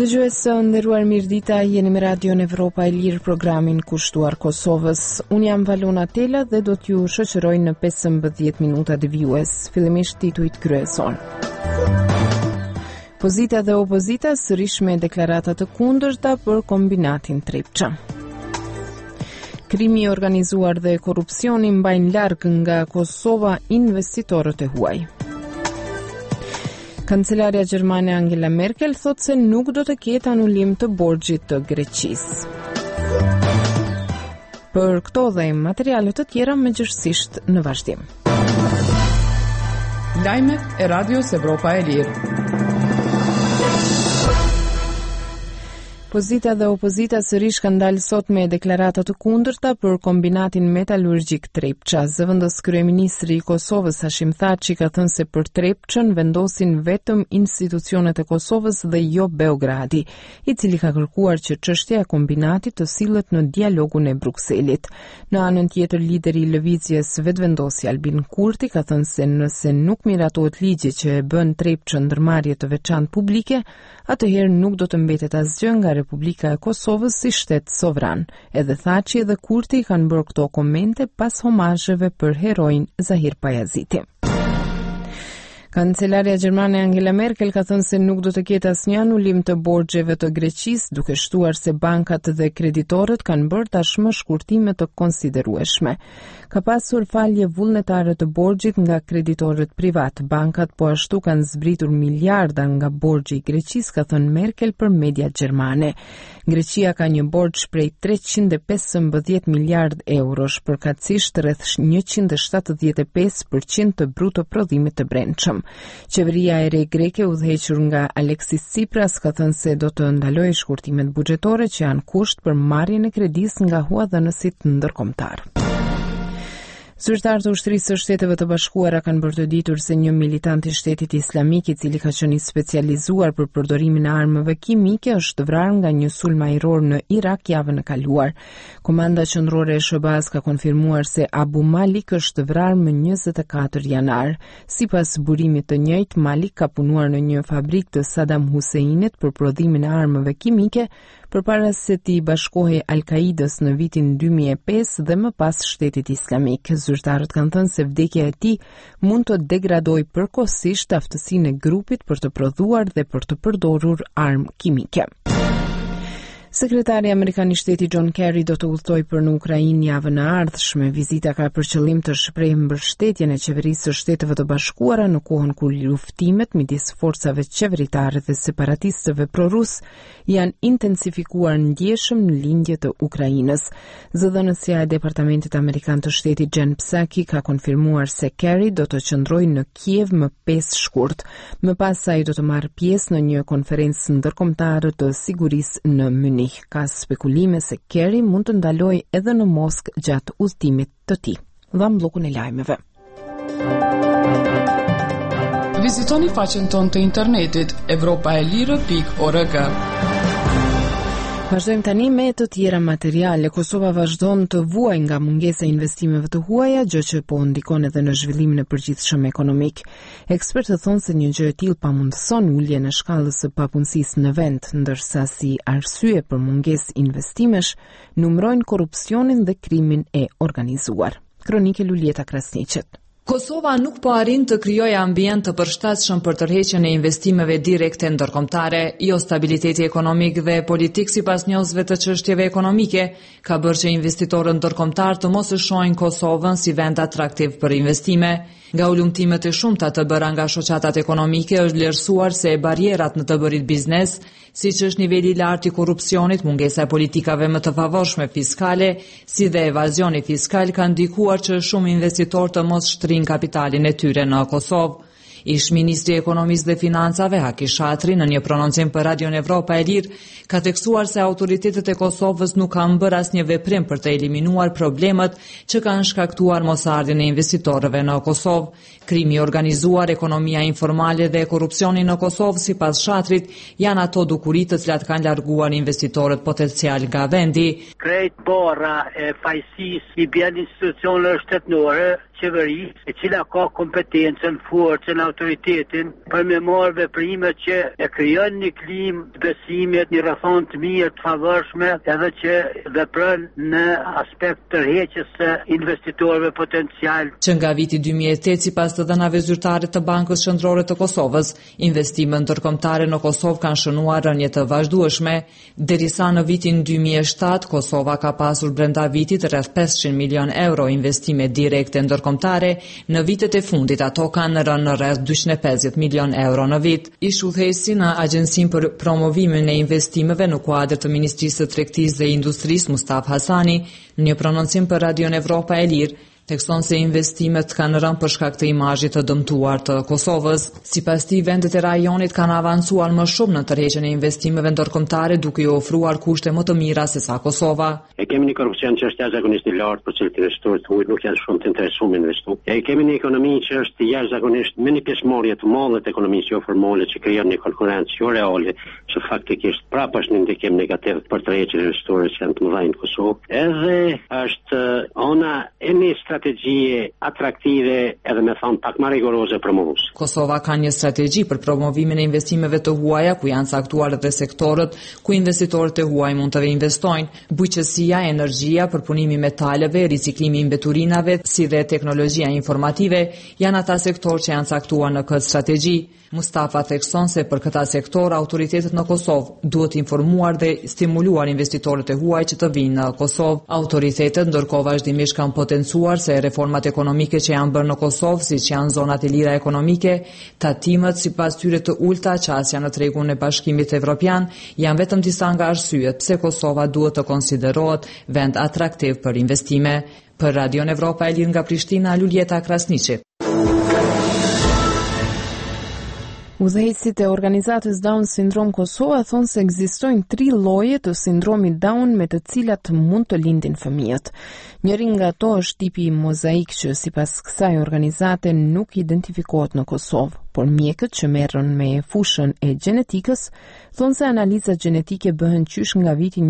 Dëgjues së nderuar, mirëdita, jeni me Radion Evropa e Lirë, programin kushtuar Kosovës. Unë jam Valona Tela dhe do t'ju shoqëroj në 15 minuta devijues. Fillimisht titujt kryesor. Pozita dhe opozita sërish me deklarata të kundërta për kombinatin Trepça. Krimi i organizuar dhe korrupsioni mbajnë larg nga Kosova investitorët e huaj. Kancelarja gjermane Angela Merkel thot se nuk do të ketë anulim të borxhit të Greqisë. Për këto dhe materiale të tjera mëngjesisht në vazhdim. Lajmet e Radios Evropa e Lirë. Pozita dhe opozita sërish kanë dalë sot me deklarata të kundërta për kombinatin metalurgjik Trepça. Zëvendës kryeministri i Kosovës Hashim Thaçi ka thënë se për Trepçën vendosin vetëm institucionet e Kosovës dhe jo Beogradi, i cili ka kërkuar që çështja e kombinatit të sillet në dialogun e Brukselit. Në anën tjetër, lideri i lëvizjes vetvendosi Albin Kurti ka thënë se nëse nuk miratohet ligji që e bën Trepçën ndërmarrje të veçantë publike, atëherë nuk do të mbetet asgjë nga Republika e Kosovës si shtet sovran. Edhe Thaçi dhe Kurti kanë bërë këto komente pas homazheve për heroin Zahir Pajaziti. Kancelarja gjermane Angela Merkel ka thënë se nuk do të ketë asnjë anulim të borxheve të Greqisë, duke shtuar se bankat dhe kreditorët kanë bërë tashmë shkurtime të konsiderueshme. Ka pasur falje vullnetare të borxhit nga kreditorët privat. Bankat po ashtu kanë zbritur miliarda nga borxhi i Greqisë, ka thënë Merkel për mediat gjermane. Greqia ka një borxh prej 315 miliard eurosh, përkatësisht rreth 175% të bruto prodhimit të brendshëm. Qeveria e re greke, udhëhequr nga Alexis Tsipras, ka thënë se do të ndalojë shkurtimet buxhetore që janë kusht për marrjen e kredisë nga huadhënësit ndërkombëtar. Zyrtarët e ushtrisë së Shteteve të Bashkuara kanë bërë të ditur se një militant i Shtetit Islamik, i cili ka qenë i specializuar për përdorimin e armëve kimike, është vrarë nga një sulm ajror në Irak javën e kaluar. Komanda qendrore e SHBA-s ka konfirmuar se Abu Malik është vrarë më 24 janar. Sipas burimit të njëjtë, Malik ka punuar në një fabrikë të Saddam Huseinit për prodhimin e armëve kimike, përpara se t'i bashkohej Al-Qaidës në vitin 2005 dhe më pas Shtetit Islamik. Zyrtarët kanë thënë se vdekja e tij mund të degradojë përkohësisht aftësinë e grupit për të prodhuar dhe për të përdorur armë kimike. Sekretari Amerikan i Shtetit John Kerry do të udhtojë për në Ukrainë javën e ardhshme. Vizita ka për qëllim të shprehë mbështetjen e qeverisë së Shteteve të Bashkuara në kohën kur luftimet midis forcave qeveritare dhe separatistëve prorus janë intensifikuar ndjeshëm në lindje të Ukrainës. Zëdhënësja e Departamentit Amerikan të Shtetit Jen Psaki ka konfirmuar se Kerry do të qëndrojë në Kiev më 5 shkurt. Më pas ai do të marrë pjesë në një konferencë ndërkombëtare të sigurisë në Munich. Ka spekulime se Kerry mund të ndalojë edhe në Moskë gjatë udhëtimit të tij. Dham bllokun e lajmeve. Vizitoni faqen tonë të internetit europaelire.org. Vazhdojmë tani me të tjera materiale. Kosova vazhdon të vuajë nga mungesa e investimeve të huaja, gjë që po ndikon edhe në zhvillimin e përgjithshëm ekonomik. Ekspertët thonë se një gjë e tillë pamundson uljen e shkallës së papunësisë në vend, ndërsa si arsye për mungesë investimesh numërojnë korrupsionin dhe krimin e organizuar. Kronike Lulieta Krasniqet. Kosova nuk po arrin të krijojë ambient të përshtatshëm për tërheqjen e investimeve direkte ndërkombëtare. Jo stabiliteti ekonomik dhe politik sipas njohësve të çështjeve ekonomike ka bërë që investitorët ndërkombëtar të mos e shohin Kosovën si vend atraktiv për investime. Nga ulëmtimet e shumta të bëra nga shoqatat ekonomike është vlerësuar se barierat në të bërit biznes, siç është niveli i lartë i korrupsionit, mungesa e politikave më të favorshme fiskale, si dhe evazioni fiskal kanë ndikuar që shumë investitorë të mos shtrin kapitalin e tyre në Kosovë. Ish ministri i ekonomisë dhe financave Haki Shatri në një prononcim për Radion Evropa e Lirë ka tekstuar se autoritetet e Kosovës nuk kanë bërë asnjë veprim për të eliminuar problemet që kanë shkaktuar mosardhjen e investitorëve në Kosovë. Krimi i organizuar, ekonomia informale dhe korrupsioni në Kosovë sipas Shatrit janë ato dukuri të cilat kanë larguar investitorët potencial nga vendi. Krejt bara e fajësisë i bjen institucioneve shtetërore, qeverisë, e cila ka kompetencën, forcën, autoritetin për me marrë veprime që e krijon një klimë të besimit, një rrethon të mirë, të favorshme, edhe që vepron në aspekt tërheqjes së investitorëve potencial. Që nga viti 2008, sipas të dhënave zyrtare të Bankës Qendrore të Kosovës, investimet ndërkombëtare në Kosovë kanë shënuar rënje të vazhdueshme, derisa në vitin 2007 Kosova ka pasur brenda vitit rreth 500 milion euro investime direkte ndërkombëtare, në vitet e fundit ato kanë rënë në rreth 250 milion euro në vit. Ish udhëheqësi në Agjencinë për Promovimin e Investimeve në kuadër të Ministrisë së Tregtisë dhe Industrisë, Mustafa Hasani, në një prononcim për Radion Evropa e Lirë, thekson se investimet kanë rënë për shkak të imazhit të dëmtuar të Kosovës. Sipas tij, vendet e rajonit kanë avancuar më shumë në tërheqjen e investimeve ndërkombëtare, duke i ofruar kushte më të mira se sa Kosova. E kemi një korrupsion që është jashtëzakonisht i lartë për cilët investitorët huaj nuk janë shumë të interesuar me investu. E kemi një ekonomi që është jashtëzakonisht me një pjesëmarrje të madhe të ekonomisë jo formale që krijon një konkurrencë jo reale, që faktikisht prapë është një ndikim negativ për tërheqjen e investorëve që janë të mëdhenj në Kosovë. Edhe është ona e një strategjie atraktive edhe me thënë pak më rigoroze promovues. Kosova ka një strategji për promovimin e investimeve të huaja, ku janë caktuar edhe sektorët ku investitorët e huaj mund të investojnë. Bujqësia, energjia, përpunimi i metaleve, riciklimi i mbeturinave, si dhe teknologjia informative janë ata sektorë që janë caktuar në këtë strategji. Mustafa thekson se për këta sektor autoritetet në Kosovë duhet informuar dhe stimuluar investitorët e huaj që të vinë në Kosovë. Autoritetet ndërkohë vazhdimisht kanë potencuar se reformat ekonomike që janë bërë në Kosovë, siç janë zonat e lira ekonomike, tatimet sipas tyre të ulta, qasja në tregun e Bashkimit Evropian, janë vetëm disa nga arsyet pse Kosova duhet të konsiderohet vend atraktiv për investime. Për Radion Evropa e Lirë nga Prishtina, Luljeta Krasniqi. Udhëheqësit e organizatës Down Syndrome Kosova thonë se ekzistojnë 3 lloje të sindromit Down me të cilat mund të lindin fëmijët. Njëri nga ato është tipi mozaik që sipas kësaj organizate nuk identifikohet në Kosovë, por mjekët që merren me fushën e gjenetikës thonë se analizat gjenetike bëhen qysh nga viti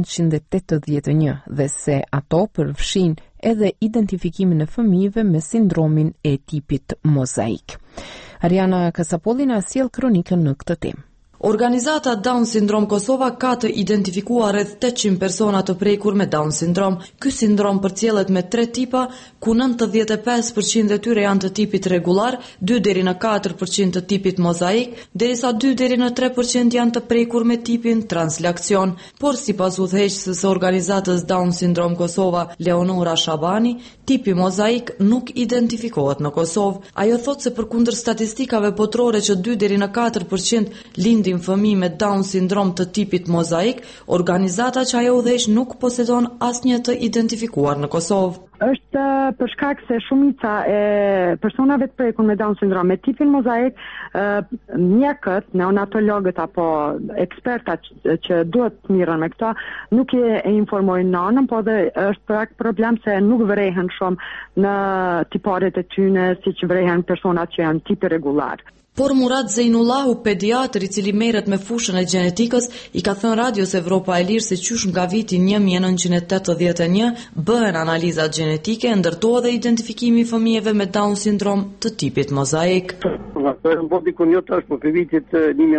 1981 dhe se ato përfshin edhe identifikimin e fëmijëve me sindromin e tipit mozaik. Ariana Kasapolli na sjell kronikën në këtë temë. Organizata Down Syndrome Kosova ka të identifikuar rreth 800 persona të prekur me Down Syndrome. Ky sindrom përcjellet me 3 tipa, ku 95% e tyre janë të tipit rregullar, 2 deri në 4% të tipit mozaik, derisa 2 deri në 3% janë të prekur me tipin translakcion. Por sipas udhëheqësës së organizatës Down Syndrome Kosova, Leonora Shabani, tipi mozaik nuk identifikohet në Kosovë. Ajo thotë se përkundër statistikave botërore që 2 deri në 4% lindin fëmijë me Down syndrom të tipit mozaik, organizata që ajo udhëheq nuk posedon asnjë të identifikuar në Kosovë. Është për shkak se shumica e personave të prekur me Down syndrom me tipin mozaik, mjekët, neonatologët apo ekspertat që duhet të mirën me këto, nuk e informojnë nënën, po dhe është pak problem se nuk vrehen shumë në tiparet e tyne, siç vrehen personat që janë tipi rregullar. Por Murat Zeinullahu, pediatër I cili merret me fushën e gjenetikës, I ka thënë Radios Evropa e Lirë se qysh nga viti 1981 bëhen analizat gjenetike, ndërtohet dhe identifikimi I fëmijëve me Down syndrom të tipit mozaik. Në bodikun jo tash, po për vitit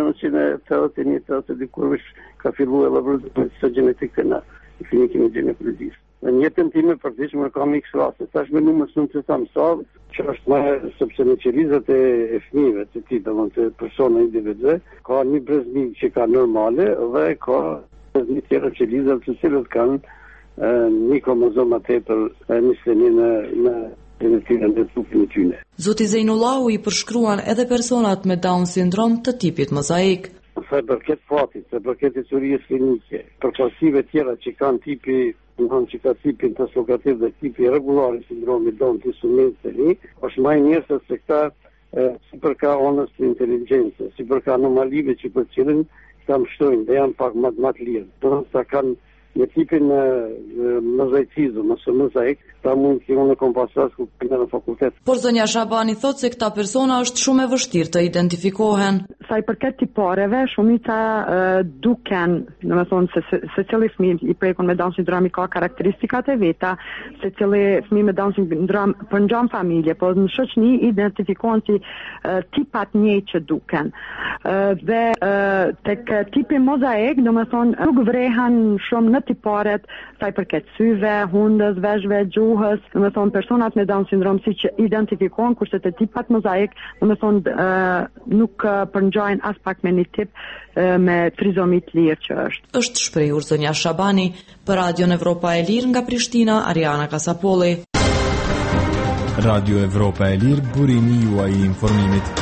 1981 dikur ka filluar laboratorët gjenetike në klinikin e ginekologjisë. Në jetën time përditshme kam X raste, tash me numër shumë të thamsov, që është më sepse në qelizat e fëmijëve të tij, domethënë të persona individue, ka një brezmi që ka normale dhe ka një tjera qelizat të cilët kanë një kromozom tepër niseni në genetikën e trupit të tyre. Zoti Zeinullahu I përshkruan edhe personat me Down syndrom të tipit mozaik. Sa përket fatit, sa përket historisë klinike, përkatësive tjera që kanë tipi, që ka tipin translokativ dhe tipi rregullar I sindromit Down të sumenseni, është më mirë se këta si për ka onës të inteligjencë, si për ka anomalive që për cilën këta mshtojnë dhe janë pak më të lirë. Do të kanë me tipin mozaicizëm ose mozaik, pra mund që unë kom pasur ku në fakultet. Por zonja Shabani thot se këta persona është shumë e vështirë të identifikohen. Sa i përket tipareve, shumica duken, domethënë se cili fëmijë i prekun me Down syndrom ka karakteristikat e veta, se cili fëmijë me Down syndrom përngjan familje, po në shoqëni identifikohen si tipat njëjtë që duken. Dhe tek tipi mozaik, domethënë nuk vrehen shumë në tiparet sa i përket syve, hundës, veshëve, gjuhës, domethënë personat me Down syndrom si që identifikohen, kurse te tipat mozaik, domethënë nuk përngjajnë as pak me një tip me trizomi të lirë që është. Është shprehur zonja Shabani për Radion Evropa e Lirë nga Prishtina, Ariana Kasapolli. Radio Evropa e Lirë, burimi juaj i informimit.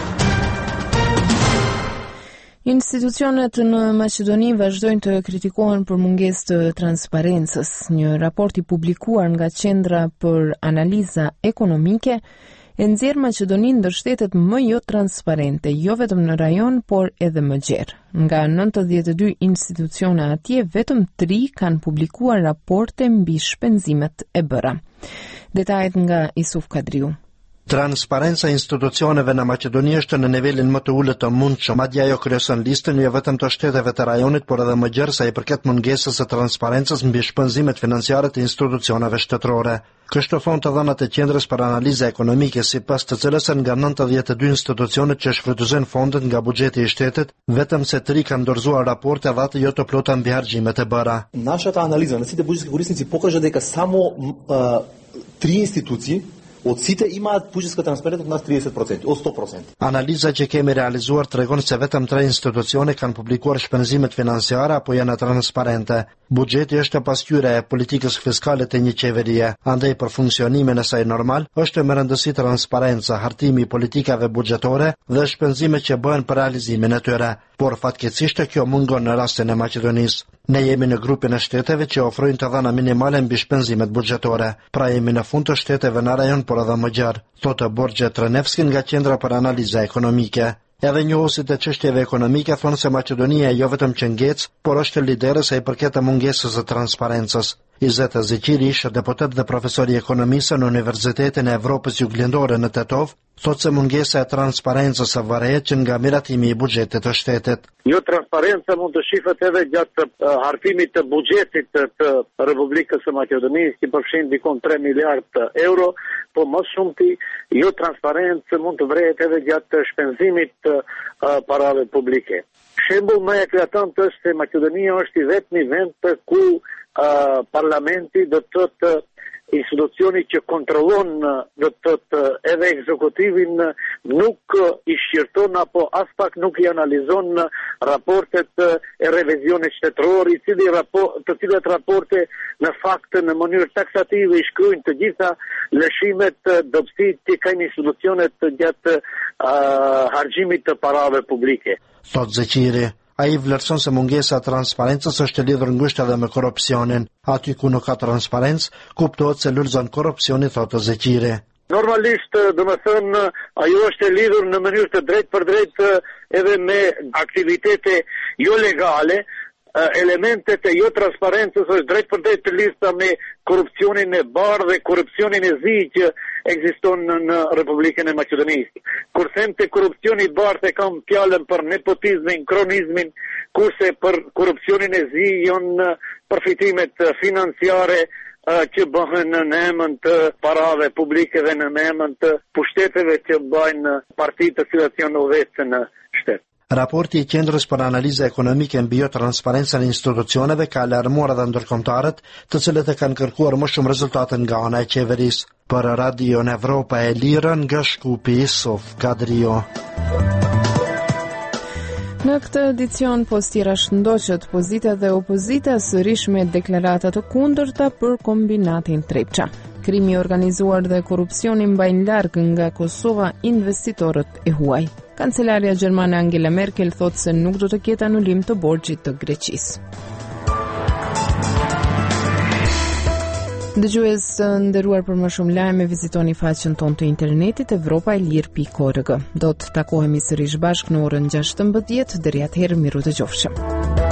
Institucionet në Maqedoni vazhdojnë të kritikohen për mungesë të transparencës. Një raport i publikuar nga Qendra për Analiza Ekonomike e nxjerr Maqedoninë ndër shtetet më jo transparente, jo vetëm në rajon, por edhe më gjerë. Nga 92 institucione atje, vetëm 3 kanë publikuar raporte mbi shpenzimet e bëra. Detajet nga Isuf Kadriu. Transparenca e institucioneve në Maqedoni është në nivelin më të ulët të mundshëm, madje ajo kryeson listën jo vetëm të shteteve të rajonit, por edhe më gjerë sa i përket mungesës së transparencës mbi shpenzimet financiare të institucioneve shtetërore. Kështu thon të dhënat e Qendrës për Analizë Ekonomike, sipas të cilës nga 92 institucionet që shfrytëzojnë fondet nga buxheti i shtetit, vetëm se 3 kanë dorëzuar raporte dhe ato jo të plota mbi harxhimet e bëra. Нашата анализа на сите буџетски корисници покажа дека само 3 институции od site имаат buxhetska transparentност над 30%, od 100%. Analiza që kemi realizuar tregon se vetëm 3 institucione kanë publikuar shpenzimet financiare apo janë transparente. Buxheti është pasqyra e politikës fiskale të një qeverie, andaj për funksionimin e saj normal është me rëndësi transparenca, hartimi i politikave buxhetore dhe shpenzimet që bëhen për realizimin e tyre. Por fatkeqësisht kjo mungon në rastin e Maqedonisë. Ne jemi në grupin e shteteve që ofrojnë të dhëna minimale mbi shpenzimet buxhetore, pra jemi në fund të shteteve në rajon, por edhe më gjerë, thotë Borxhe Trenevski nga Qendra për Analiza Ekonomike. Edhe njohuesit e çështjeve ekonomike thonë se Maqedonia jo vetëm që ngec, por është lidere sa i përket të mungesës së transparencës. Izet Zeqiri ishte deputet dhe profesor i ekonomisë në Universitetin e Evropës Juglindore në Tetov, thotë se mungesa e transparencës varet që nga miratimi i buxhetit të shtetit. Jo transparenca mund të shihet edhe gjatë hartimit të buxhetit të Republikës së Maqedonisë, që përfshin dikon 3 miliardë euro, po më shumti jo transparencë mund të vrehet edhe gjatë shpenzimit të parave publike. Shembull më eklatant është se Maqedonia është i vetmi vend ku parlamenti do të thotë institucioni që kontrollon do të thotë edhe ekzekutivin nuk i shqirton apo as pak nuk i analizon raportet e revizionit shtetëror, të cilat raporte në fakt në mënyrë taksative i shkruajnë të gjitha lëshimet dobësit që kanë institucionet gjatë harxhimit të parave publike. Thot Zeqiri. Ai vlerëson se mungesa e transparencës është lidhur ngushtë edhe me korrupsionin. Aty ku nuk ka transparencë, kuptohet se lulëzon korrupsioni, thotë Zeqiri. Normalisht, domethënë, ajo është e lidhur në mënyrë të drejtë për drejtë edhe me aktivitete jo legale, elementet e jo transparencës është drejt për drejt të lidhur me korrupsionin e bardhë dhe korrupsionin e zi që ekziston në Republikën e Maqedonisë. Kur them te korrupsioni i bardhë kam fjalën për nepotizmin, kronizmin, kurse për korrupsionin e zi janë përfitimet financiare që bëhen në emën të parave publike dhe në emën të pushteteve që bëjnë partitë të cilat janë udhëheqëse në shtet. Raporti i Qendrës për Analizë Ekonomike mbi transparencën e institucioneve ka alarmuar edhe ndërkombëtarët, të cilët e kanë kërkuar më shumë rezultate nga ana e qeverisë. Për Radio Evropa e Lirë nga Shkupi, Isuf Kadrio. Në këtë edicion postira shëndoqët pozita dhe opozita sërish me deklarata të kundërta për kombinatin Trepça. Krimi organizuar dhe korrupsioni mbajnë larg nga Kosova investitorët e huaj. Kancelaria gjermane Angela Merkel thotë se nuk do të ketë anulim të borxhit të Greqisë. Dëgjues të nderuar, për më shumë lajme vizitoni faqen tonë të internetit evropaelir.org. Do të takohemi sërish bashkë në orën 16:00, deri atëherë miru dëgjofshëm.